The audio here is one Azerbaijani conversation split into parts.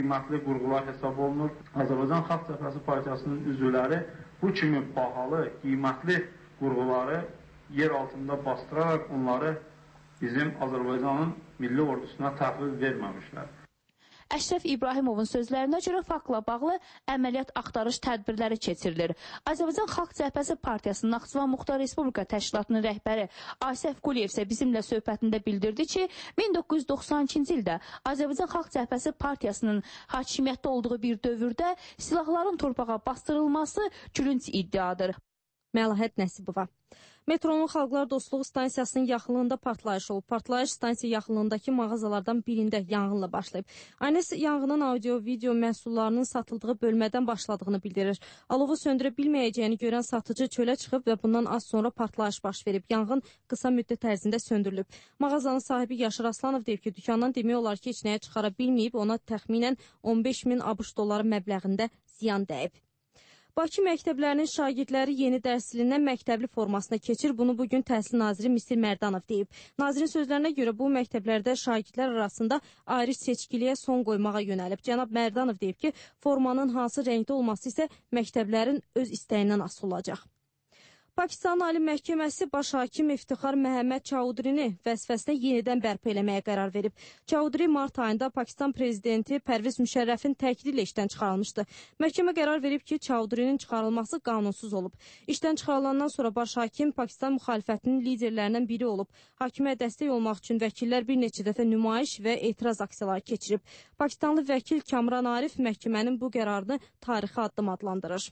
qiymətli qurğular hesab olunur. Azərbaycan Xalq Cəbhəsi Partiyasının üzvləri bu kimi bahalı, qiymətli qurğuları yer altında bastıraraq onları bizim Azərbaycanın milli ordusuna təhvil verməmişlər. Əşrəf İbrahimovun sözlərinə görə faktla bağlı əməliyyat axtarış tədbirləri keçirilir. Azərbaycan Xalq Cəbhəsi Partiyasının Naxçıvan Muxtar Respublika Təşkilatının rəhbəri Asəf Quliyev isə bizimlə söhbətində bildirdi ki, 1992-ci ildə Azərbaycan Xalq Cəbhəsi Partiyasının hakimiyyətdə olduğu bir dövrdə silahların torpağa bastırılması gülünc iddiadır. Məlahət Nəsibova. Metronun Xalqlar Dostluğu stansiyasının yaxınlığında partlayış olub. Partlayış stansiya yaxınlığındakı mağazalardan birində yanğınla başlayıb. ANS yanğının audio-video məhsullarının satıldığı bölmədən başladığını bildirir. Alovu söndürə bilməyəcəyini görən satıcı çölə çıxıb və bundan az sonra partlayış baş verib. Yanğın qısa müddət ərzində söndürülüb. Mağazanın sahibi Yaşar Aslanov deyib ki, dükandan demək olar ki, heç nəyə çıxara bilməyib, ona təxminən 15.000 ABŞ dolları məbləğində ziyan dəyib. Bakı məktəblərinin şagirdləri yeni dərs ilindən məktəbli formasına keçir. Bunu bugün Təhsil naziri Misir Mərdanov deyib. Nazirin sözlərinə görə bu məktəblərdə şagirdlər arasında ayrı seçkiliyə son qoymağa yönəlib. Cənab Mərdanov deyib ki, formanın hansı rəngdə olması isə məktəblərin öz istəyindən asılı olacaq. Pakistan Ali Məhkəməsi Baş Hakim İftixar Məhəmməd Çaudrini vəzifəsinə yenidən bərpa eləməyə qərar verib. Çaudri mart ayında Pakistan prezidenti Pərviz Müşərrəfin təkidi ilə işdən çıxarılmışdı. Məhkəmə qərar verib ki, Çaudrinin çıxarılması qanunsuz olub. İşdən çıxarılandan sonra Baş Hakim Pakistan müxalifətinin liderlərindən biri olub. Hakimə dəstək olmaq üçün vəkillər bir neçə dəfə nümayiş və etiraz aksiyaları keçirib. Pakistanlı vəkil Kamran Arif məhkəmənin bu qərarını tarixi addım adlandırır.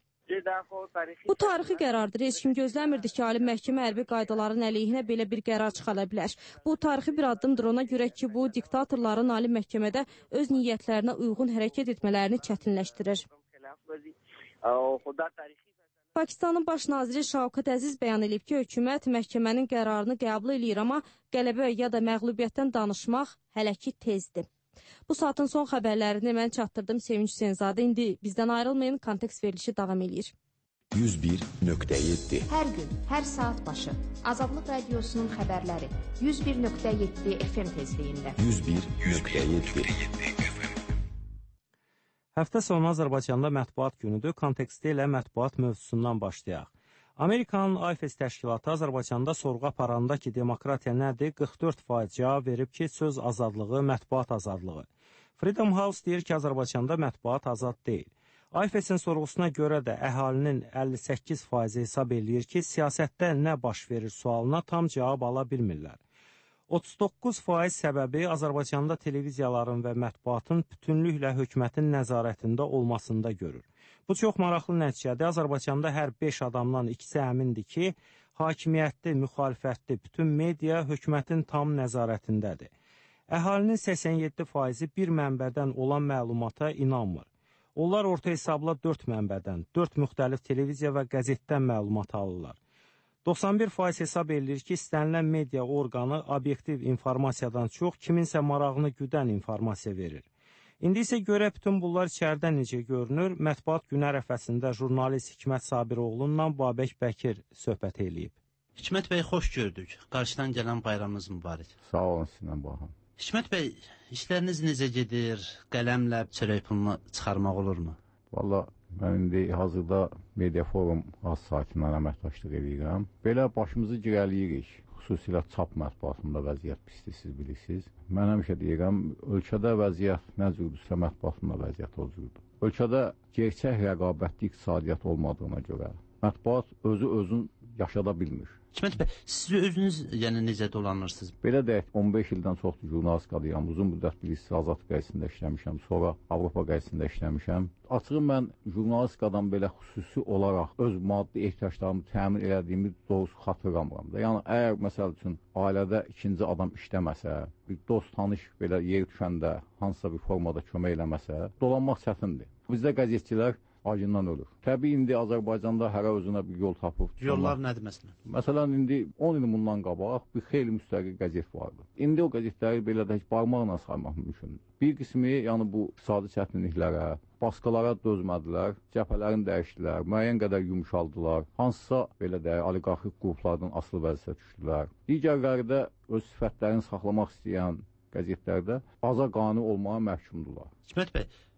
Bu tarixi qərardır. Heç kim gözləmirdi ki, Ali Məhkəmə hərbi qaydaların əleyhinə belə bir qərar çıxara bilər. Bu tarixi bir addımdır ona görə ki, bu diktatorların Ali Məhkəmədə öz niyyətlərinə uyğun hərəkət etmələrini çətinləşdirir. Pakistanın baş naziri Şavkat Əziz bəyan edib ki, hökumət məhkəmənin qərarını qəbul edir, amma qələbə ya da məğlubiyyətdən danışmaq hələ ki tezdir. Bu saatın son xəbərlərini mən çatdırdım Sevinç Hüseynzadə. İndi bizdən ayrılmayın, kontekst verilişi davam edir. 101.7 Hər gün, hər saat başı Azadlıq Radiosunun xəbərləri 101.7 FM tezliyində. 101.7 Həftə sonu Azərbaycanda mətbuat günüdür. Konteksti ilə mətbuat mövzusundan başlayaq. Amerikanın IFES təşkilatı Azərbaycanda sorğu aparanda ki, demokratiya nədir, 44% cavab verib ki, söz azadlığı, mətbuat azadlığı. Freedom House deyir ki, Azərbaycanda mətbuat azad deyil. IFES-in sorğusuna görə də əhalinin 58% hesab eləyir ki, siyasətdə nə baş verir sualına tam cavab ala bilmirlər. 39% səbəbi Azərbaycanda televiziyaların və mətbuatın bütünlüklə hökumətin nəzarətində olmasında görür. Bu çox maraqlı nəticədir. Azərbaycanda hər 5 adamdan ikisi əmindir ki, hakimiyyətli, müxalifətli bütün media hökumətin tam nəzarətindədir. Əhalinin 87%-i bir mənbədən olan məlumata inanmır. Onlar orta hesabla 4 mənbədən, 4 müxtəlif televiziya və qəzetdən məlumat alırlar. 91% hesab edilir ki, istənilən media orqanı obyektiv informasiyadan çox kiminsə marağını güdən informasiya verir. İndi isə görək bütün bunlar içəridən necə görünür. Mətbuat günü ərəfəsində jurnalist Hikmət Sabiroğlu'ndan Babək Bəkir söhbət eləyib. Hikmət bəy, xoş gördük. Qarşıdan gələn bayramınız mübarək. Sağ olun, sizlə baxın. Hikmət bəy, işləriniz necə gedir? Qələmlə çörək pulunu çıxarmaq olurmu? Valla, mən indi hazırda Media Forum az sakinlərə əməkdaşlıq edirəm. Belə başımızı girəliyirik. Xüsusilə çap mətbuatında vəziyyət pisdir, siz bilirsiniz. Mən həmişə deyirəm, ölkədə vəziyyət nə cürdürsə, mətbuatında vəziyyət o cürdür. Ölkədə gerçək rəqabətli iqtisadiyyat olmadığına görə mətbuat özün yaşada bilmir. Hikmət bəy, siz özünüz necə dolanırsınız? Belə deyək, 15 ildən çoxdur jurnalistikadayam. Uzun müddət bilirsiniz, Azad qəzetində işləmişəm, sonra Avropa qəzetində işləmişəm. Açığı mən jurnalistikadan belə xüsusi olaraq öz maddi ehtiyaclarımı təmin elədiyimi doğrusu xatırlamıram da. Yəni, əgər məsəl üçün ailədə ikinci adam işləməsə, bir dost tanış belə yer düşəndə hansısa bir formada kömək eləməsə, dolanmaq çətindir. Bizdə qəzetçilər acından ölür. Təbii, indi Azərbaycanda hərə özünə bir yol tapıb. Yollar nədir məsələn? Məsələn, indi 10 il bundan qabaq bir xeyli müstəqil qəzet vardı. İndi o qəzetləri belə də heç barmaqla saymaq mümkündür. Bir qismi, yəni bu iqtisadi çətinliklərə, baskılara dözmədilər, cəbhələrini dəyişdilər, müəyyən qədər yumuşaldılar, hansısa belə deyək, oliqarxik qruplardan asılı vəziyyətə düşdülər. Digərləri də öz sifətlərini saxlamaq istəyən qəzetlərdə aza qane olmağa məhkumdular. Hikmət bəy,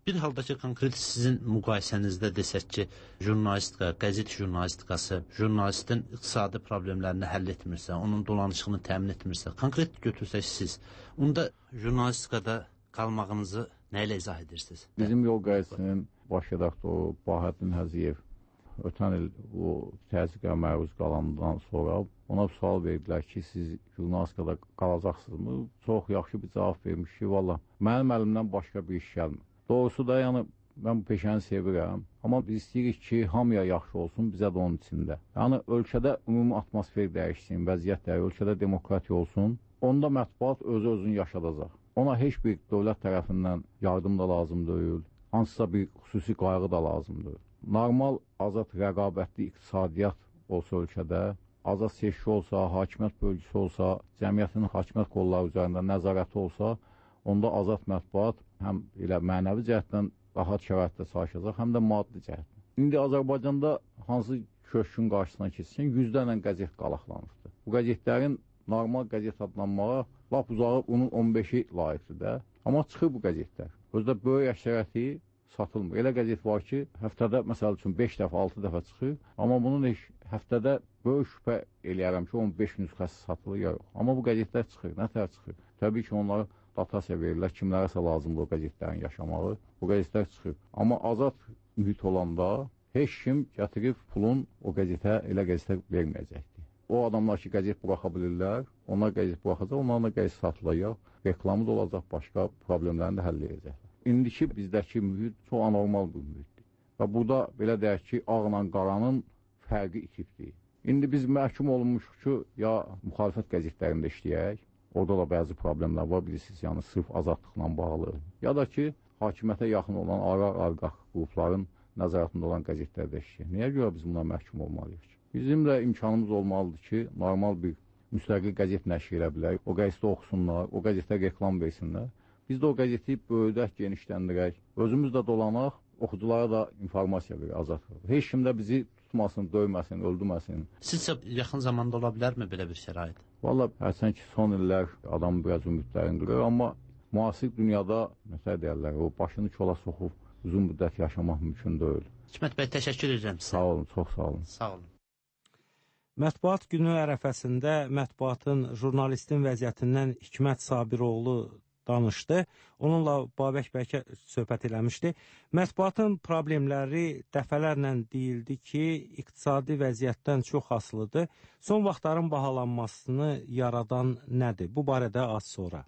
Bir halda ki, konkret sizin müqayisənizdə desək ki, jurnalistika, qəzet jurnalistikası, jurnalistin iqtisadi problemlərini həll etmirsə, onun dolanışığını təmin etmirsə, konkret götürsək siz, onda jurnalistikada qalmağınızı nə ilə izah edirsiniz? Bizim Yol qəzetinin baş redaktoru Bahəddin Həziyev ötən il o təzyiqə məruz qalandan sonra ona sual verdilər ki, siz jurnalistikada qalacaqsınızmı? Çox yaxşı bir cavab vermiş ki, valla mənim əlimdən başqa bir iş gəlmir. Doğrusu da, yəni mən bu peşəni sevirəm, amma biz istəyirik ki, hamıya yaxşı olsun, bizə də onun içində. Yəni ölkədə ümumi atmosfer dəyişsin, vəziyyət dəyişsin, ölkədə demokratiya olsun, onda mətbuat özü-özünü yaşadacaq. Ona heç bir dövlət tərəfindən yardım da lazım deyil, hansısa bir xüsusi qayğı da lazımdır. Normal, azad, rəqabətli iqtisadiyyat olsa ölkədə, azad seçki olsa, hakimiyyət bölgüsü olsa, cəmiyyətin hakimiyyət qolları üzərində nəzarəti olsa, onda azad mətbuat həm elə mənəvi cəhətdən rahat şəraitdə çalışacaq, həm də maddi cəhətdən. İndi Azərbaycanda hansı köşkün qarşısına keçsin, yüzlərlə qəzet qalaqlanıbdır. Bu qəzetlərin normal qəzet adlanmağa lap uzağı onun 15-i layiqdir də. Amma çıxır bu qəzetlər. Özdə böyük əksəriyyəti satılmır. Elə qəzet var ki, həftədə məsəl üçün 5 dəfə, 6 dəfə çıxır. Amma bunun həftədə böyük şübhə eləyərəm ki, 15 nüsxəsi satılır ya yox. Amma bu qəzetlər çıxır. Nə tər çıxır? Təbii ki, onları datasiya verirlər. Kimlərəsə lazımdır o qəzetlərin yaşamağı. Bu qəzetlər çıxır. Amma azad mühit olanda heç kim gətirib pulun o qəzetə, elə qəzetə verməyəcəkdir. O adamlar ki, qəzet buraxa bilirlər, onlar qəzet buraxacaq, onlarla qəzet satılacaq. Reklamı da olacaq, başqa problemlərini də həll edəcəklər. İndiki bizdəki mühit çox anormal bir mühitdir. Və burada belə deyək ki, ağla qaranın fərqi itibdir. İndi biz məhkum olunmuşuq ki, ya müxalifət qəzetlərində işləyək, orada da bəzi problemlər var, bilirsiniz, yəni sırf azadlıqla bağlı. Ya da ki, hakimiyyətə yaxın olan araq qrupların nəzarətində olan qəzetlərdə işləyək. Niyə görə biz buna məhkum olmalıyıq ki? Bizim də imkanımız olmalıdır ki, normal bir müstəqil qəzet nəşr edə bilək, o qəzetdə oxusunlar, o qəzetə reklam versinlər. Biz də o qəzeti böyüdək, genişləndirək, özümüz də dolanaq, oxuculara da informasiya verək, azadlıq. Heç kim də bizi tutmasın, döyməsin, öldürməsin. Sizcə yaxın zamanda ola bilərmi belə bir şərait? Valla, hərçən ki, son illər adam biraz ümidlərini qırır, amma müasir dünyada, məsələ deyərlər, o başını çola soxub uzun müddət yaşamaq mümkün deyil. Hikmət bəy, təşəkkür edirəm sizə. Sağ olun, çox sağ olun. Sağ olun. Mətbuat günü ərəfəsində mətbuatın, jurnalistin vəziyyətindən Hikmət Sabiroğlu danışdı. Onunla Babək bəy söhbət eləmişdi. Mətbuatın problemləri dəfələrlə deyildi ki, iqtisadi vəziyyətdən çox asılıdır. Son vaxtların bahalanmasını yaradan nədir? Bu barədə az sonra.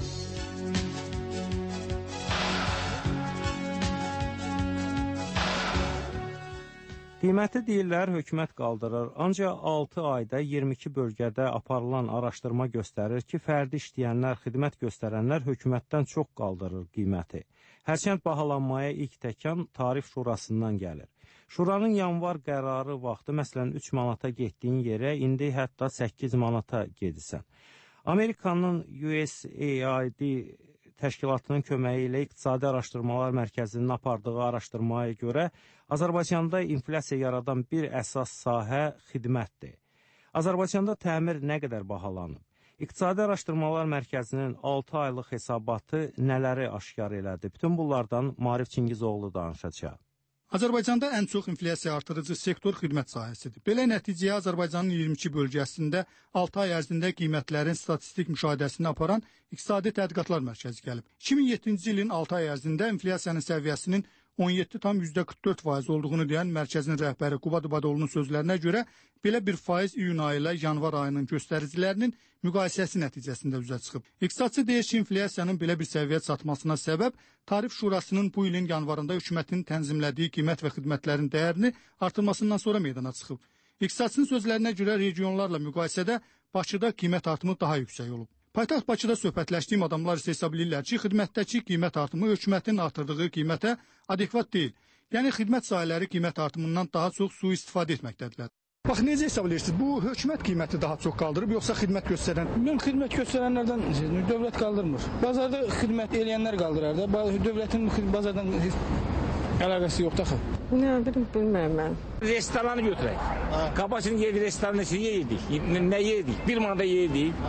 Qiyməti deyirlər, hökumət qaldırır. Ancaq 6 ayda 22 bölgədə aparılan araşdırma göstərir ki, fərdi işləyənlər, xidmət göstərənlər hökumətdən çox qaldırır qiyməti. Hərçənd bahalanmaya ilk təkan Tarif Şurasından gəlir. Şuranın yanvar qərarı vaxtı, məsələn, 3 manata getdiyin yerə indi hətta 8 manata gedirsən. Amerikanın USAID təşkilatının köməyi ilə İqtisadi Araşdırmalar Mərkəzinin apardığı araşdırmaya görə Azərbaycanda inflyasiya yaradan bir əsas sahə xidmətdir. Azərbaycanda təmir nə qədər bahalanıb? İqtisadi Araşdırmalar Mərkəzinin 6 aylıq hesabatı nələri aşkar elədi? Bütün bunlardan Maarif Çingizoğlu danışacaq. Azərbaycanda ən çox inflyasiya artırıcı sektor xidmət sahəsidir. Belə nəticəyə Azərbaycanın 22 bölgəsində 6 ay ərzində qiymətlərin statistik müşahidəsini aparan İqtisadi Tədqiqatlar Mərkəzi gəlib. 2007-ci ilin 6 ay ərzində inflyasiyanın səviyyəsinin 17,44% olduğunu deyən mərkəzin rəhbəri Qubad İbadoğlu'nun sözlərinə görə belə bir faiz iyun ayı ilə yanvar ayının göstəricilərinin müqayisəsi nəticəsində üzə çıxıb. İqtisadçı deyir ki, inflyasiyanın belə bir səviyyə çatmasına səbəb Tarif Şurasının bu ilin yanvarında hökumətin tənzimlədiyi qiymət və xidmətlərin dəyərini artırmasından sonra meydana çıxıb. İqtisadçının sözlərinə görə regionlarla müqayisədə Bakıda qiymət artımı daha yüksək olub. Paytaxt Bakıda söhbətləşdiyim adamlar isə hesab edirlər ki, xidmətdəki qiymət artımı hökumətin artırdığı qiymətə adekvat deyil. Yəni, xidmət sahələri qiymət artımından daha çox sui-istifadə etməkdədirlər. Bax, necə hesab edirsiniz? Bu, hökumət qiyməti daha çox qaldırıb, yoxsa xidmət göstərən? Mən xidmət göstərənlərdən dövlət qaldırmır. Bazarda xidmət eləyənlər qaldırır da. Dövlətin bazardan əlaqəsi yoxdur axı. Nə bilim, bilmirəm mən. Restoranı götürək. Qabasını yedik, restoranın içində yedik. Nə yedik? Bir manada yedik.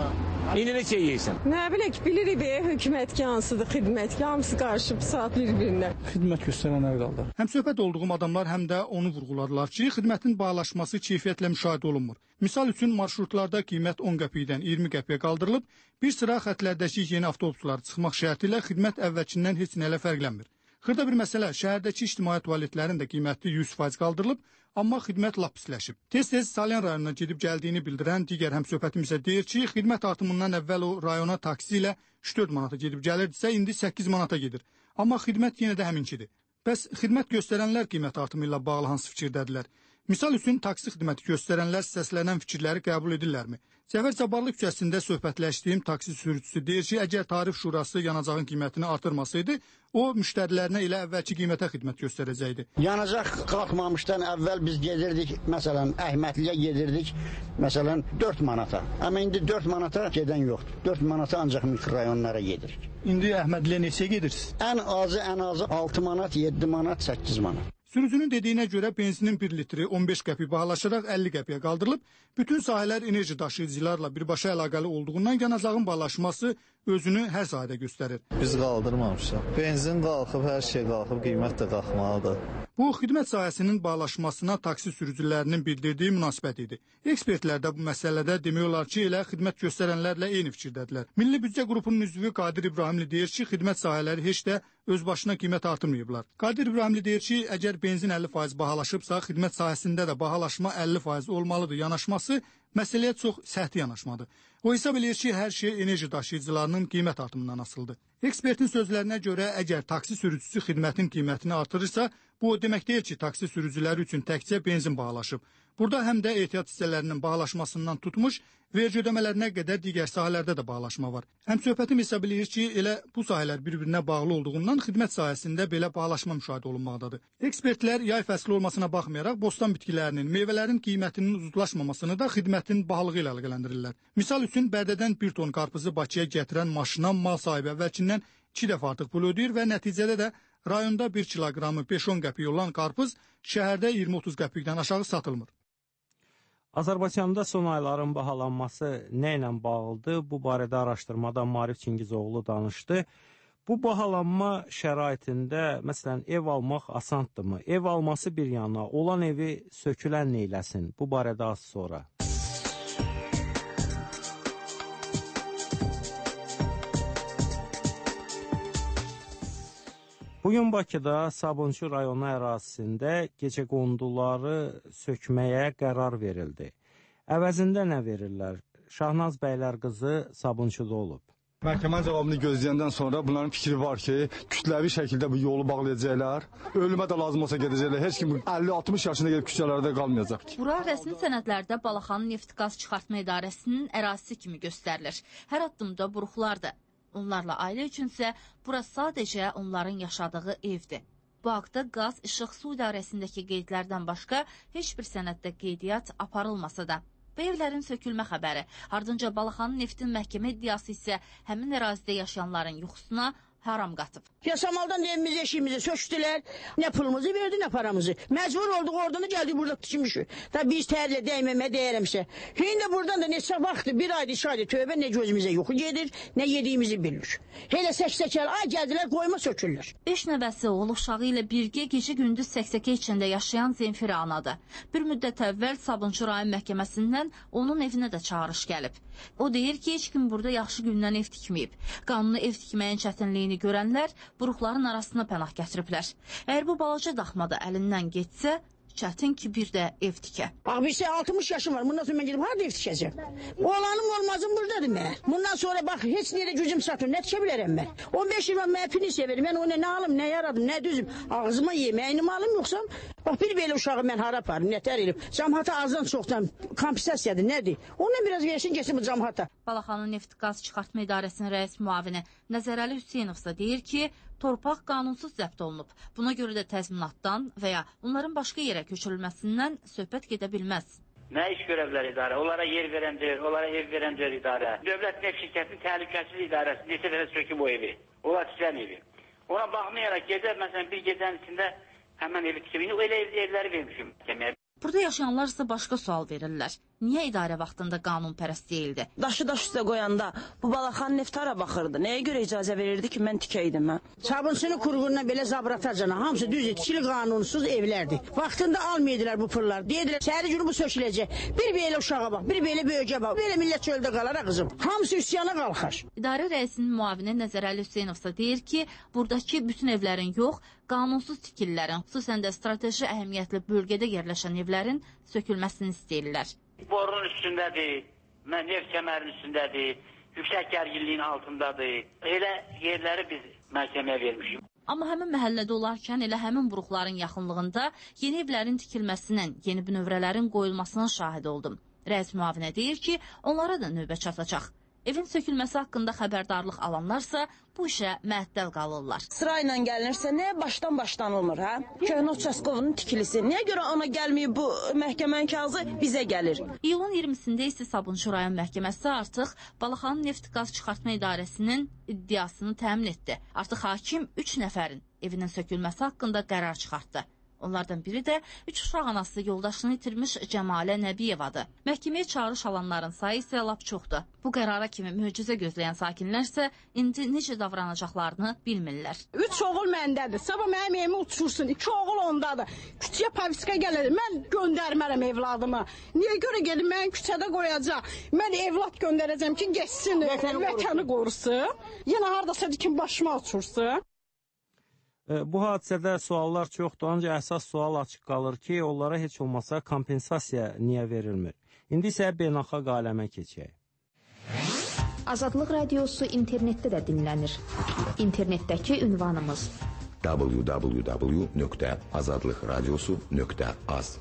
İndi neçə yeyirsən? Nə bilək, bilirik be, hökumət ki, hansıdır, xidmət ki, hamısı qarışıb saat bir-birinə. Xidmət göstərənlər qaldı. Həm söhbət olduğum adamlar həm də onu vurğuladılar ki, xidmətin bahalaşması keyfiyyətlə müşahidə olunmur. Misal üçün marşrutlarda qiymət 10 qəpikdən 20 qəpiyə qaldırılıb, bir sıra xətlərdəki yeni avtobuslar çıxmaq şərti ilə xidmət əvvəlkindən heç nə ilə fərqlənmir. Xırda bir məsələ, şəhərdəki ictimai tualetlərin də qiyməti 100% qaldırılıb, amma xidmət lap pisləşib. Tez-tez Salyan rayonuna gedib gəldiyini bildirən digər həmsöhbətim isə deyir ki, xidmət artımından əvvəl o rayona taksi ilə 3-4 manata gedib gəlirdisə, indi 8 manata gedir. Amma xidmət yenə də həminkidir. Bəs xidmət göstərənlər qiymət artımı ilə bağlı hansı fikirdədirlər? Misal üçün, taksi xidməti göstərənlər səslənən fikirləri qəbul edirlərmi? Cəfər Cabbarlı küçəsində söhbətləşdiyim taksi sürücüsü deyir ki, əgər tarif şurası yanacağın qiymətini artırmasaydı, o müştərilərinə elə əvvəlki qiymətə xidmət göstərəcəkdi. Yanacaq qalxmamışdan əvvəl biz gedirdik, məsələn, Əhmədliyə gedirdik, məsələn, 4 manata. Amma indi 4 manata gedən yoxdur. 4 manata ancaq mikrorayonlara gedirik. İndi Əhmədliyə neçəyə gedirsiniz? Ən azı 6 manat, 7 manat, 8 manat. Sürücünün dediyinə görə benzinin 1 litri 15 qəpik bahalaşaraq 50 qəpiyə qaldırılıb, bütün sahələr enerji daşıyıcılarla birbaşa əlaqəli olduğundan yanacağın bahalaşması özünü hər sahədə göstərir. Biz qaldırmamışıq. Benzin qalxıb, hər şey qalxıb, qiymət də qalxmalıdır. Bu, xidmət sahəsinin bahalaşmasına taksi sürücülərinin bildirdiyi münasibət idi. Ekspertlər də bu məsələdə demək olar ki, elə xidmət göstərənlərlə eyni fikirdədirlər. Milli Büdcə qrupunun üzvü Qadir İbrahimli deyir ki, xidmət sahələri heç də öz başına qiymət artırmayıblar. Qadir İbrahimli deyir ki, əgər benzin 50% bahalaşıbsa, xidmət sahəsində də bahalaşma 50% olmalıdır yanaşması məsələyə çox səthi yanaşmadır. O hesab edir ki, hər şey enerji daşıyıcılarının qiymət artımından asılıdır. Ekspertin sözlərinə görə, əgər taksi sürücüsü xidmətin qiymətini artırırsa, bu demək deyil ki, taksi sürücüləri üçün təkcə benzin bahalaşıb. Burada həm də ehtiyat hissələrinin bahalaşmasından tutmuş, vergi ödəmələrinə qədər digər sahələrdə də bahalaşma var. Həmsöhbətim hesab edir ki, elə bu sahələr bir-birinə bağlı olduğundan xidmət sahəsində belə bahalaşma müşahidə olunmaqdadır. Ekspertlər yay fəsli olmasına baxmayaraq, bostan bitkilərinin, meyvələrin qiymətinin uzlaşmamasını da xidmətin bahalığı ilə əlaqələndirirlər. Misal üçün, Bərdədən 1 ton qarpızı Bakıya gətirən maşına mal sahibi əvvəlkindən 2 dəfə artıq pul ödəyir və nəticədə də rayonda 1 kiloqramı 5-10 qəpik olan qarpız şəhərdə 20-30 qəpikdən aşağı satılmır. Azərbaycanda son ayların bahalanması nə ilə bağlıdır? Bu barədə araşdırmada Marif Çingizoğlu danışdı. Bu bahalanma şəraitində, məsələn, ev almaq asandırmı? Ev alması bir yana, olan evi sökülən neyləsin? Bu barədə az sonra. Bugün Bakıda Sabunçu rayonu ərazisində gecəqonduları sökməyə qərar verildi. Əvəzində nə verirlər? Şahnaz bəylər qızı Sabunçuda olub. Məhkəmə cavabını gözləyəndən sonra bunların fikri var ki, kütləvi şəkildə bu yolu bağlayacaqlar. Ölümə də lazım olsa gedəcəklər. Heç kim 50-60 yaşında gedib küçələrdə qalmayacaq. Bura rəsmi sənədlərdə Balaxanı Neft Qaz Çıxartma İdarəsinin ərazisi kimi göstərilir. Hər addımda buruqlardır. Onlarla ailə üçünsə bura sadəcə onların yaşadığı evdir. Bu haqda Qaz İşıq Su İdarəsindəki qeydlərdən başqa heç bir sənəddə qeydiyyat aparılmasa da. Bu evlərin sökülmə xəbəri, ardınca Balaxanı Neftin məhkəmə iddiası isə həmin ərazidə yaşayanların yuxusuna haram qatıb. Yasamaldan evimizi, eşiyimizi sökdülər. Nə pulumuzu verdi, nə paramızı. Məcbur olduq oradan gəldik burada tikmişik. Da biz tərlə dəyməmə dəyərəmsə. Şimdi buradan da neçə vaxtdır, bir aydır, 2 aydır tövbə nə gözümüzə yuxu gedir, nə yediyimizi bilirik. Elə səksəkəl, ay gəldilər, qoyma sökürlər. 5 nəvəsi oğul uşağı ilə birgə gecə-gündüz səksəkə içində yaşayan Zenfira anadır. Bir müddət əvvəl Sabunçu rayon məhkəməsindən onun evinə də çağırış gəlib. O deyir ki, heç kim burada yaxşı gündən ev tikməyib. Qanunu ev tikməyin çətinliyini görənlər buruqların arasına pənah gətiriblər. Əgər bu balaca daxmada əlindən getsə, çətin ki, bir də ev tikə. Bax, bir şey 60 yaşım var. Bundan sonra mən gedib harada ev tikəcəm? Oğlanım olmazım buradadır mən. Bundan sonra bax, heç nerə gücüm satır. Nə tikə bilərəm mən? 15 il mən pensiya verim. Mən ona nə alım, nə yaradım, nə düzüm. Ağzıma yeməyini alım, yoxsa bax, bir belə uşağı mən hara aparım, nətər elib. Cəmhata azdan çoxdan kompensasiyadır, nədir? Ondan biraz versin, geçsin bu cəmhata. Balaxanı Neft Qaz Çıxartma İdarəsinin rəis müavini Nəzərəli Hüseynovsa deyir ki, torpaq qanunsuz zəbt olunub. Buna görə də təzminatdan və ya onların başqa yerə köçürülməsindən söhbət gedə bilməz. Nə iş görəvlər idarə? Onlara yer verəndir, onlara ev verəndir idarə. Dövlət Neft Şirkətinin Təhlükəsizlik İdarəsi neçə dəfə söküb o evi. Olar tikən evi. Ona baxmayaraq gedər, məsələn, bir gecənin içində həmən evi tikib. Elə evləri vermişim deməyə. Burada yaşayanlar isə başqa sual verirlər. niyə idarə vaxtında qanunpərəst deyildi? Daşı daş üstə qoyanda bu Balaxan neft hara baxırdı? Nəyə görə icazə verirdi ki, mən tikəydim mən? Sabunçunu qurğununa belə zabratacana, hamısı düz tikili qanunsuz evlərdir. Vaxtında almaydılar bu pullar. Deyirlər, səhəri günü bu söküləcək. Bir belə uşağa bax, bir belə böyücə bax. Belə millət çöldə qalar ha qızım. Hamısı üsyana qalxar. İdarə rəisinin müavini Nəzərəli Hüseynovsa deyir ki, buradakı bütün evlərin yox, qanunsuz tikililərin, xüsusən də strateji əhəmiyyətli bölgədə yerləşən evlərin sökülməsini istəyirlər. Borunun üstündədir, neft kəmərinin üstündədir, yüksək gərginliyin altındadır. Elə yerləri biz məhkəməyə vermişik. Amma həmin məhəllədə olarkən elə həmin buruqların yaxınlığında yeni evlərin tikilməsinin, yeni bünövrələrin qoyulmasının şahidi oldum. Rəis müavinə deyir ki, onlara da növbə çatacaq. Evin sökülməsi haqqında xəbərdarlıq alanlarsa bu işə məəttəl qalırlar. Sırayla gəlinirsə, nəyə başlanılmır, hə? Köhnə Uçaskovunun tikilisi. Niyə görə ona gəlməyib bu məhkəmənin kağızı bizə gəlir? İyulun 20-sində isə Sabunçu rayon məhkəməsi artıq Balaxanı Neft Qaz Çıxartma İdarəsinin iddiasını təmin etdi. Artıq hakim 3 nəfərin evinin sökülməsi haqqında qərar çıxartdı. Onlardan biri də 3 uşaq anası yoldaşını itirmiş Cəmalə Nəbiyevadır. Məhkəməyə çağırış alanların sayı isə lap çoxdur. Bu qərara kimi möcüzə gözləyən sakinlər isə indi necə davranacaqlarını bilmirlər. 3 oğul məndədir. Sabah mənim evimi uçursun. 2 oğul ondadır. Küçəyə paviska gəlir. Mən göndərmərəm evladımı. Niyə görə gedim? Mən küçədə qoyacaq. Mən evlad göndərəcəm ki, geçsin, vətəni qorusun. Yenə hardasa dikin başıma uçursun. Bu hadisədə suallar çoxdur, ancaq əsas sual açıq qalır ki, onlara heç olmasa kompensasiya niyə verilmir? İndi isə beynəlxalq aləmə keçək. Azadlıq Radiosu internetdə də dinlənir. İnternetdəki ünvanımız www.azadlıqradiosu.az.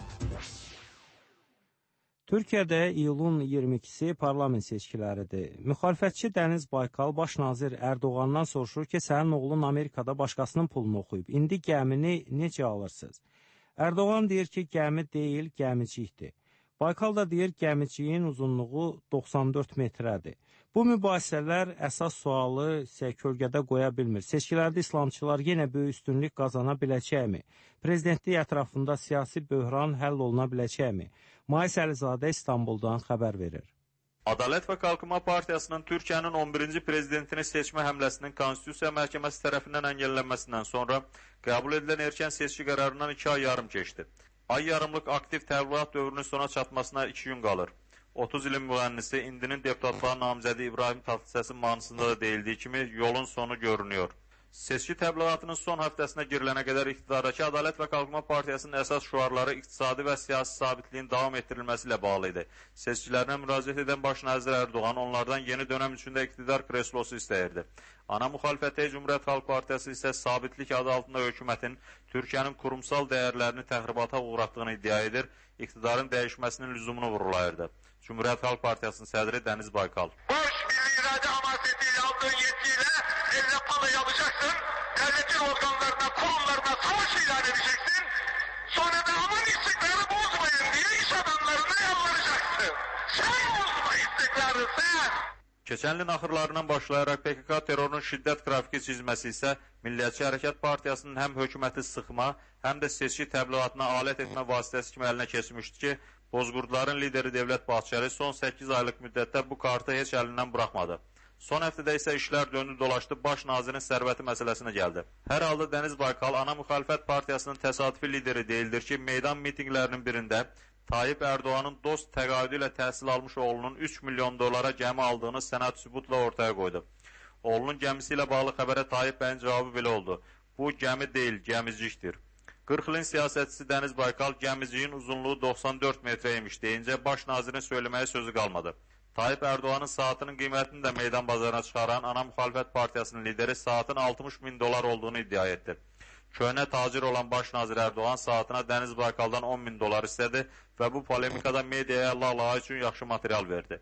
Türkiyədə iyulun 22-si parlament seçkiləridir. Müxalifətçi Dəniz Baykal baş nazir Ərdoğandan soruşur ki, sənin oğlun Amerikada başqasının pulunu oxuyub. İndi gəmini necə alırsınız? Ərdoğan deyir ki, gəmi deyil, gəmicikdir. Baykal da deyir, gəmiciyin uzunluğu 94 metrədir. Bu mübahisələr əsas sualı kölgədə qoya bilmir. Seçkilərdə İslamçılar yenə böyük üstünlük qazana biləcəkmi? Prezidentlik ətrafında siyasi böhran həll oluna biləcəkmi? Mais Əlizadə İstanbuldan xəbər verir. Ədalət və Qalkınma Partiyasının Türkiyənin 11-ci prezidentini seçmə həmləsinin Konstitusiya Məhkəməsi tərəfindən əngəllənməsindən sonra qəbul edilən erkən seçki qərarından 2 ay yarım keçdi. Ay yarımlıq aktiv təbliğat dövrünün sona çatmasına 2 gün qalır. 30 ilin müğənnisi, indinin deputatlığa namizədi İbrahim Tatlısəsin mahnısında da deyildiyi kimi yolun sonu görünüyor. Seçki təbliğatının son həftəsinə girilənə qədər iqtidardakı Ədalət və Qalkınma Partiyasının əsas şüarları iqtisadi və siyasi sabitliyin davam etdirilməsi ilə bağlı idi. Seçkilərinə müraciət edən baş nazir Ərdoğan onlardan yeni dönəm üçündə iqtidar kreslosu istəyirdi. Ana müxalifətə Cümhuriyyət Xalq Partiyası isə sabitlik adı altında hökumətin Türkiyənin kurumsal dəyərlərini təxribata uğratdığını iddia edir, iqtidarın dəyişməsinin lüzumunu vurgulayırdı. Cümhuriyyət Xalq Partiyasının sədri Dəniz Baykal. Boş milli irade hamasetiyle aldığın yetkiyle eline palayı alacaksın, devletin organlarına, kurumlarına savaş ilan edeceksin, sonra da aman istikrarı bozmayın diye iş adamlarına yalvaracaksın. Sen bozma istikrarı, sen! Keçən ilin axırlarından başlayaraq PKK terrorunun şiddət qrafiki çizməsi isə Milliyətçi Hərəkat Partiyasının həm hökuməti sıxma, həm də seçki təbliğatına alət etmə vasitəsi kimi əlinə keçmişdi ki, Bozqurdların lideri Dövlət Bahçeli son 8 aylıq müddətdə bu kartı heç əlindən buraxmadı. Son həftədə isə işlər döndü dolaşdı, baş nazirin sərvəti məsələsinə gəldi. Hər halda Dəniz Baykal ana müxalifət partiyasının təsadüfi lideri deyildir ki, meydan mitinqlərinin birində Tayyip Ərdoğanın dost təqaüdü ilə təhsil almış oğlunun 3 milyon dolara gəmi aldığını sənəd sübutla ortaya qoydu. Oğlunun gəmisi ilə bağlı xəbərə Tayyip bəyin cavabı belə oldu. Bu gəmi deyil, gəmicikdir. 40 ilin siyasətçisi Dəniz Baykal gəmiciyin uzunluğu 94 metrə imiş deyincə baş nazirin söyləməyə sözü qalmadı. Tayyip Ərdoğanın saatının qiymətini də meydan bazarına çıxaran ana müxalifət partiyasının lideri saatın 60 min dolar olduğunu iddia etdi. Köhnə tacir olan baş nazir Ərdoğan saatına Dəniz Baykaldan 10 min dolar istədi və bu polemikada mediaya lalağı üçün yaxşı material verdi.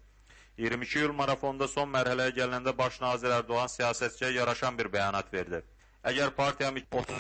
22 iyul marafonda son mərhələyə gəlinəndə baş nazir Ərdoğan siyasətçiyə yaraşan bir bəyanat verdi. Əgər partiyam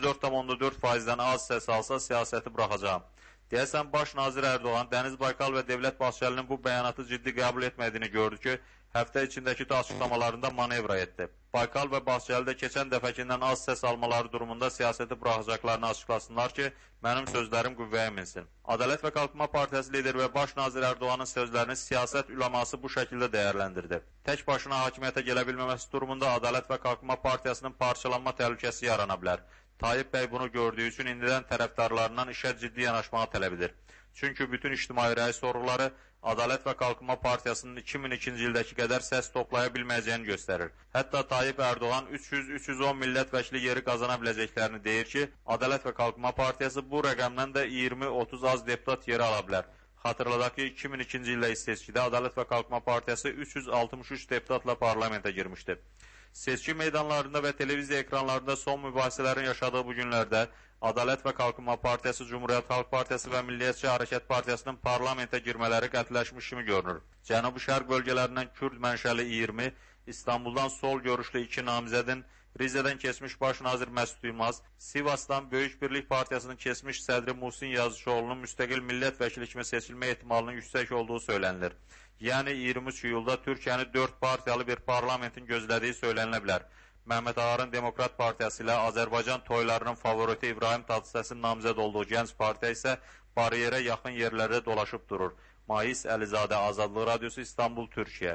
34,4%-dən az səs alsa, siyasəti buraxacağım. Deyəsən, baş nazir Ərdoğan, Dəniz Baykal və Dövlət Bahçəlinin bu bəyanatı ciddi qəbul etmədiyini gördü ki, həftə içindəki açıqlamalarında manevra etdi. Baykal və Bahçelidə keçən dəfəkindən az səs almaları durumunda siyasəti buraxacaqlarını açıqlasınlar ki, mənim sözlərim qüvvəyə minsin. Ədalət və Qalxınma Partiyası lideri və baş nazir Ərdoğanın sözlərini siyasət üləması bu şəkildə dəyərləndirdi. Tək başına hakimiyyətə gələ bilməməsi durumunda Ədalət və Qalxınma Partiyasının parçalanma təhlükəsi yarana bilər. Tayyip bəy bunu gördüyü üçün indidən tərəfdarlarından işə ciddi yanaşmağı tələb edir. Çünki bütün ictimai rəy sorğuları Ədalət və Qalxınma Partiyasının 2002-ci ildəki qədər səs toplaya bilməyəcəyini göstərir. Hətta Tayyip Ərdoğan 300-310 millət vəkili yeri qazana biləcəklərini deyir ki, Ədalət və Qalxınma Partiyası bu rəqəmdən də 20-30 az deputat yeri ala bilər. Xatırladaq ki, 2002-ci ildə seçkidə Ədalət və Qalxınma Partiyası 363 deputatla parlamentə girmişdi. Seçki meydanlarında və televiziya ekranlarında son mübahisələrin yaşadığı bu günlərdə Ədalət və Qalxınma Partiyası, Cumhuriyyət Xalq Partiyası və Milliyyətçi Hərəkat Partiyasının parlamentə girmələri qətiləşmiş kimi görünür. Cənubi Şərq bölgələrindən Kürd mənşəli 20, İstanbuldan sol görüşlü 2 namizədin, Rize'dən keçmiş baş nazir Məsud Yılmaz, Sivasdan Böyük Birlik Partiyasının keçmiş sədri Muhsin Yazıcıoğlu'nun müstəqil millət vəkili kimi seçilmə ehtimalının yüksək olduğu söylənilir. Yəni 23 iyulda Türkiyəni 4 partiyalı bir parlamentin gözlədiyi söylənilə bilər. Məhəmməd Ağarın Demokrat Partiyası ilə Azərbaycan toylarının favoriti İbrahim Tatlıses'in namizəd olduğu Gənc Partiya isə bariyerə yaxın yerlərdə dolaşıb durur. Mais Əlizadə, Azadlıq Radiosu, İstanbul, Türkiyə.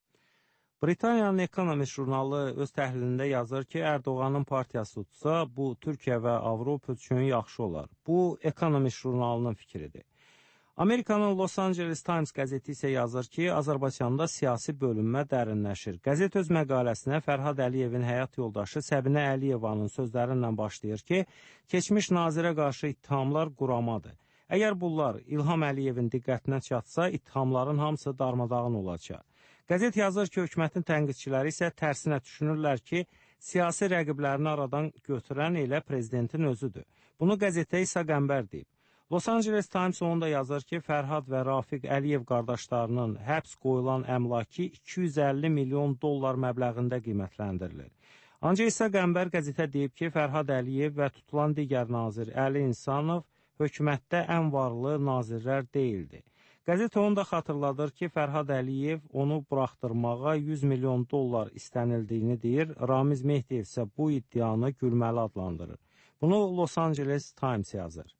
Britaniyanın Economist jurnalı öz təhlilində yazır ki, Ərdoğanın partiyası tutsa, bu Türkiyə və Avropa üçün yaxşı olar. Bu Economist jurnalının fikridir. Amerikanın Los Angeles Times qəzeti isə yazır ki, Azərbaycanda siyasi bölünmə dərinləşir. Qəzet öz məqaləsinə Fərhad Əliyevin həyat yoldaşı Səbinə Əliyevanın sözlərindən başlayır ki, keçmiş nazirə qarşı ittihamlar quramadır. Əgər bunlar İlham Əliyevin diqqətinə çatsa, ittihamların hamısı darmadağın olacaq. Qəzet yazır ki, hökumətin tənqidçiləri isə tərsinə düşünürlər ki, siyasi rəqiblərini aradan götürən elə prezidentin özüdür. Bunu qəzetə İsa Qəmbər deyib. Los Angeles Times onda yazır ki, Fərhad və Rafiq Əliyev qardaşlarının həbs qoyulan əmlaki 250 milyon dollar məbləğində qiymətləndirilir. Ancaq İsa Qəmbər qəzetə deyib ki, Fərhad Əliyev və tutulan digər nazir Əli İnsanov hökumətdə ən varlı nazirlər deyildi. Qəzet onu da xatırladır ki, Fərhad Əliyev onu buraxdırmağa 100 milyon dollar istənildiyini deyir, Ramiz Mehdiyev isə bu iddianı gülməli adlandırır. Bunu Los Angeles Times yazır.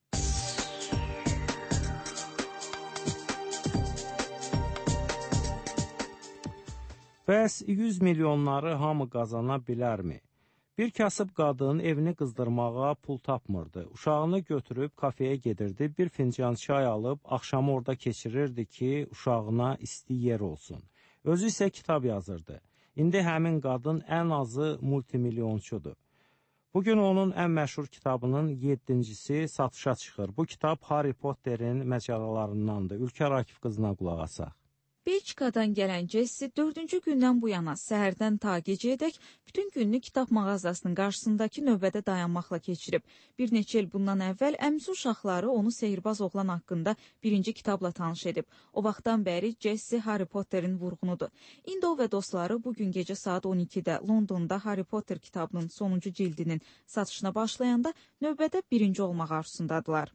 Bəs 100 milyonları hamı qazana bilərmi? Bir kasıb qadın evini qızdırmağa pul tapmırdı. Uşağını götürüb kafeyə gedirdi, bir fincan çay alıb axşamı orada keçirirdi ki, uşağına isti yer olsun. Özü isə kitab yazırdı. İndi həmin qadın ən azı multimilyonçudur. Bugün onun ən məşhur kitabının 7-cisi satışa çıxır. Bu kitab Harry Potterin məcəralarındandır. Ülkər Akif qızına qulaq asaq. Belçikadan gələn Jessi 4-cü gündən bu yana səhərdən ta gecəyədək bütün gününü kitab mağazasının qarşısındakı növbədə dayanmaqla keçirib. Bir neçə il bundan əvvəl əmsi uşaqları onu Sehirbaz oğlan haqqında birinci kitabla tanış edib. O vaxtdan bəri Jessi Harry Potterin vurğunudur. İndi o və dostları bugün gecə saat 12-də Londonda Harry Potter kitabının sonuncu cildinin satışına başlayanda növbədə birinci olmaq arzusundadılar.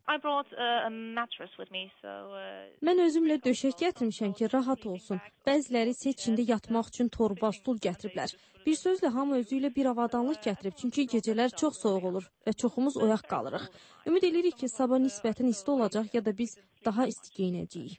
Mən özümlə döşək gətirmişəm ki, rahat olsun. Bəziləri isə içində yatmaq üçün torba, stul gətiriblər. Bir sözlə hamı özü ilə bir avadanlıq gətirib, çünki gecələr çox soyuq olur və çoxumuz oyaq qalırıq. Ümid edirik ki, sabah nisbətən isti olacaq ya da biz daha isti geyinəcəyik.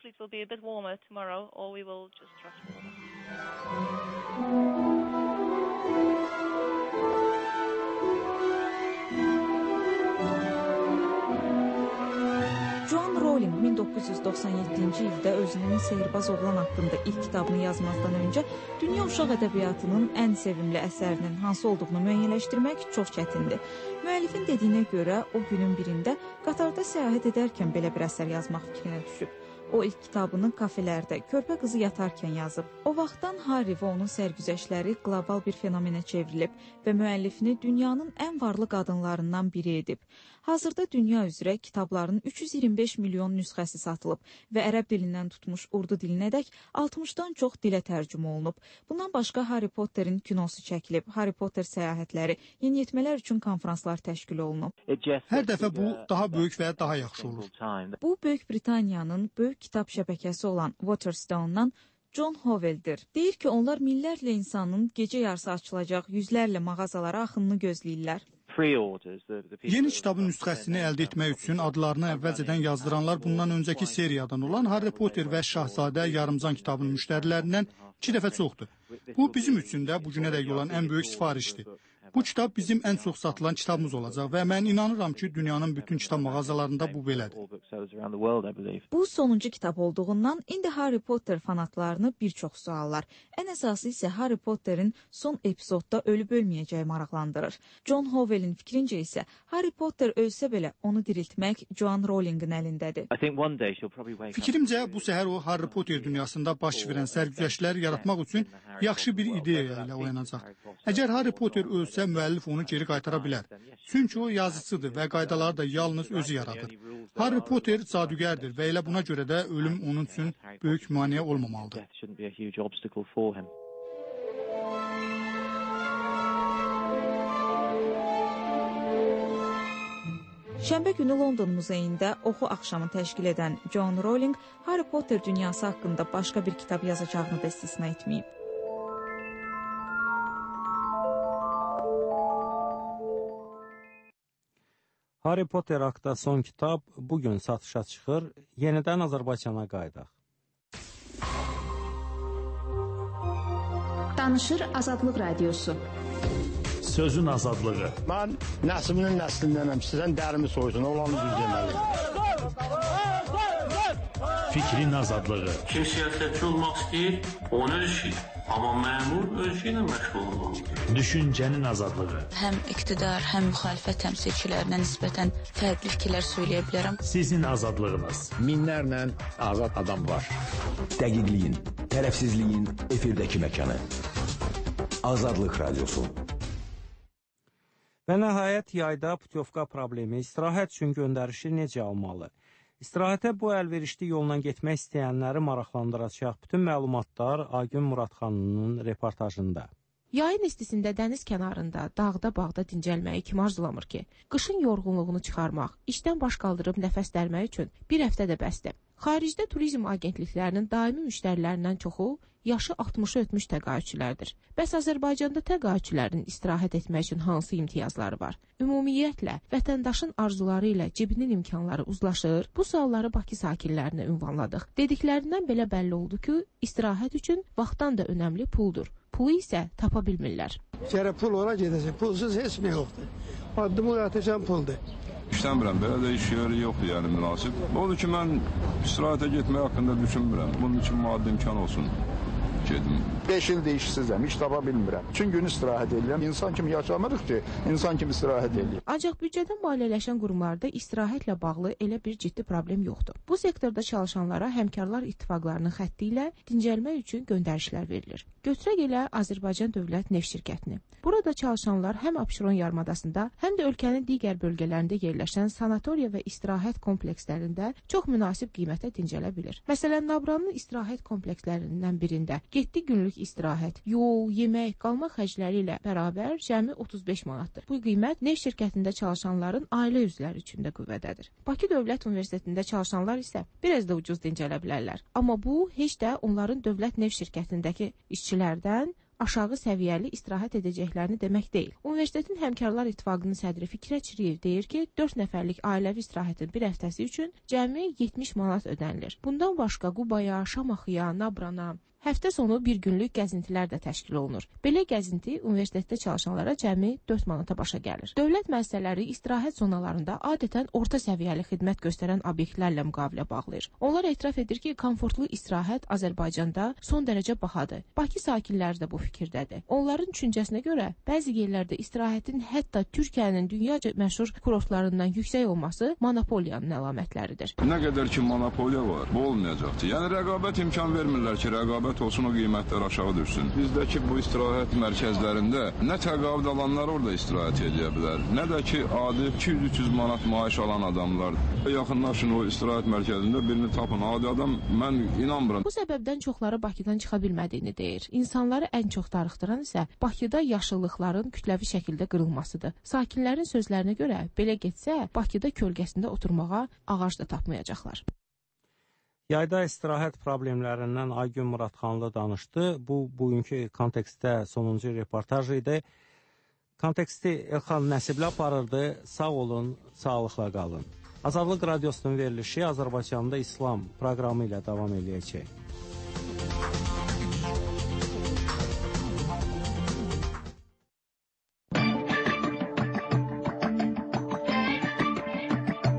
Joan Rowling 1997-ci ildə özünün Sehirbaz oğlan haqqında ilk kitabını yazmazdan öncə dünya uşaq ədəbiyyatının ən sevimli əsərinin hansı olduğunu müəyyənləşdirmək çox çətindir. Müəllifin dediyinə görə o günün birində qatarda səyahət edərkən belə bir əsər yazmaq fikrinə düşüb. O ilk kitabını kafelərdə, körpə qızı yatarkən yazıb. O vaxtdan Harry və onun sərgüzəştləri qlobal bir fenomenə çevrilib və müəllifini dünyanın ən varlı qadınlarından biri edib. Hazırda dünya üzrə kitabların 325 milyon nüsxəsi satılıb və ərəb dilindən tutmuş urdu dilinədək 60-dan çox dilə tərcümə olunub. Bundan başqa Harry Potterin kinosu çəkilib, Harry Potter səyahətləri, yeniyetmələr üçün konfranslar təşkil olunub. Hər dəfə bu daha böyük və daha yaxşı olur. Bu, Böyük Britaniyanın böyük kitab şəbəkəsi olan Waterstone'dan John Hovel'dir. Deyir ki, onlar minlərlə insanın gecə yarısı açılacaq yüzlərlə mağazalara axınını gözləyirlər. Yeni kitabın nüsxəsini əldə etmək üçün adlarını əvvəlcədən yazdıranlar bundan öncəki seriyadan olan Harry Potter və Şahzadə Yarımcan kitabının müştərilərindən 2 dəfə çoxdur. Bu bizim üçün də bu günədək olan ən böyük sifarişdir. Bu kitab bizim ən çox satılan kitabımız olacaq və mən inanıram ki, dünyanın bütün kitab mağazalarında bu belədir. Bu sonuncu kitab olduğundan indi Harry Potter fanatlarını bir çox suallar. Ən əsası isə Harry Potterin son epizodda ölüb ölməyəcəyi maraqlandırır. John Hovel'in fikrincə isə Harry Potter ölsə belə onu diriltmək Joanne Rowling'in əlindədir. Fikrimcə bu səhər o Harry Potter dünyasında baş verən sərgüzəştləri yaratmaq üçün yaxşı bir ideya ilə oyanacaq. Əgər Harry Potter ölsə, müəllif onu geri qaytara bilər. Çünki o yazıcıdır və qaydaları da yalnız özü yaradır. Harry Potter cadügərdir və elə buna görə də ölüm onun üçün böyük maneə olmamalıdır. Şənbə günü London muzeyində oxu axşamı təşkil edən Joanne Rowling Harry Potter dünyası haqqında başqa bir kitab yazacağını da istisna etməyib. Harry Potter haqqında son kitab bugün satışa çıxır. Yenidən Azərbaycana qayıdaq. Danışır Azadlıq Radiosu. Sözün azadlığı. Mən nəslinin nəslindənəm. Sizdən dərimi soysun, olanı düz deməliyim. Fikrin azadlığı. Kim siyasətçi olmaq istəyir, onun öz işi. Amma məmur öz işi ilə məşğul olmalıdır. Düşüncənin azadlığı. Həm iqtidar, həm müxalifət təmsilçilərinə nisbətən fərqli fikirlər söyləyə bilərəm. Sizin azadlığınız. Minlərlə azad adam var. Dəqiqliyin, tərəfsizliyin efirdəki məkanı. Azadlıq Radiosu. Və nəhayət yayda putyovka problemi istirahət üçün göndərişi necə almalı? İstirahətə bu əlverişli yolla getmək istəyənləri maraqlandıracaq bütün məlumatlar Aygün Muradxanının reportajında. Yayın istisində dəniz kənarında, dağda, bağda dincəlməyi kim arzulamır ki? Qışın yorğunluğunu çıxarmaq, işdən baş qaldırıb nəfəs dərmək üçün bir həftə də bəsdir. Xaricdə turizm agentliklərinin daimi müştərilərindən çoxu yaşı 60-ı ötmüş təqaüdçülərdir. Bəs Azərbaycanda təqaüdçülərin istirahət etmək üçün hansı imtiyazları var? Ümumiyyətlə, vətəndaşın arzuları ilə cibinin imkanları uzlaşır? Bu sualları Bakı sakinlərinə ünvanladıq. Dediklərindən belə bəlli oldu ki, istirahət üçün vaxtdan da önəmli puldur. Pulu isə tapa bilmirlər. Gərək pul ora gedəcək. Pulsuz heç nə yoxdur. Addımı atacağım puldur. İşləmirəm, belə də iş yeri yoxdur, yəni münasib. Odur ki, mən istirahətə getmək haqqında düşünmürəm. Bunun üçün maddi imkan olsun. Gedim. 5 ildir işsizəm, iş tapa bilmirəm. Üçün gün istirahət edirəm. İnsan kimi yaşamırıq ki, insan kimi istirahət edir. Ancaq büdcədən maliyyələşən qurumlarda istirahətlə bağlı elə bir ciddi problem yoxdur. Bu sektorda çalışanlara həmkarlar ittifaqlarının xətti ilə dincəlmək üçün göndərişlər verilir. Götürək elə Azərbaycan Dövlət Neft Şirkətini. Burada çalışanlar həm Abşeron yarımadasında, həm də ölkənin digər bölgələrində yerləşən sanatoriya və istirahət komplekslərində çox münasib qiymətə dincələ bilir. Məsələn, Nabranın istirahət komplekslərindən birində 7 günlük istirahət, yol, yemək, qalma xərcləri ilə bərabər cəmi 35 manatdır. Bu qiymət neft şirkətində çalışanların ailə üzvləri üçün də qüvvədədir. Bakı Dövlət Universitetində çalışanlar isə biraz da ucuz dincələ bilərlər. Amma bu heç də onların Dövlət Neft Şirkətindəki işçilərdən aşağı səviyyəli istirahət edəcəklərini demək deyil. Universitetin Həmkarlar İttifaqının sədri Fikrət Çiriyev deyir ki, 4 nəfərlik ailəvi istirahətin bir həftəsi üçün cəmi 70 manat ödənilir. Bundan başqa Qubaya, Şamaxıya, Nabrana, həftə sonu bir günlük gəzintilər də təşkil olunur. Belə gəzinti universitetdə çalışanlara cəmi 4 manata başa gəlir. Dövlət müəssisələri istirahət zonalarında adətən orta səviyyəli xidmət göstərən obyektlərlə müqavilə bağlayır. Onlar etiraf edir ki, komfortlu istirahət Azərbaycanda son dərəcə bahadır. Bakı sakinləri də bu fikirdədir. Onların düşüncəsinə görə bəzi yerlərdə istirahətin hətta Türkiyənin dünyaca məşhur kurortlarından yüksək olması monopoliyanın əlamətləridir. Nə qədər ki monopoliya var, bu olmayacaqdır. Yəni rəqabət imkan vermirlər ki, rəqabət olsun, o qiymətlər aşağı düşsün. Bizdəki bu istirahət mərkəzlərində nə təqaüd alanlar orada istirahət edə bilər, nə də ki, adi 200-300 manat maaş alan adamlar. Yaxınlaşın o istirahət mərkəzində birini tapın. Adi adam, mən inanmıram. Bu səbəbdən çoxları Bakıdan çıxa bilmədiyini deyir. İnsanları ən çox darıxdıran isə Bakıda yaşıllıqların kütləvi şəkildə qırılmasıdır. Sakinlərin sözlərinə görə belə getsə, Bakıda kölgəsində oturmağa ağac da tapmayacaqlar. Yayda istirahət problemlərindən Aygün Muradxanlı danışdı. Bu, bugünkü kontekstdə sonuncu reportaj idi. Konteksti Elxan Nəsiblə aparırdı. Sağ olun, sağlıqla qalın. Azadlıq Radiosunun verilişi Azərbaycanda İslam proqramı ilə davam edəcək.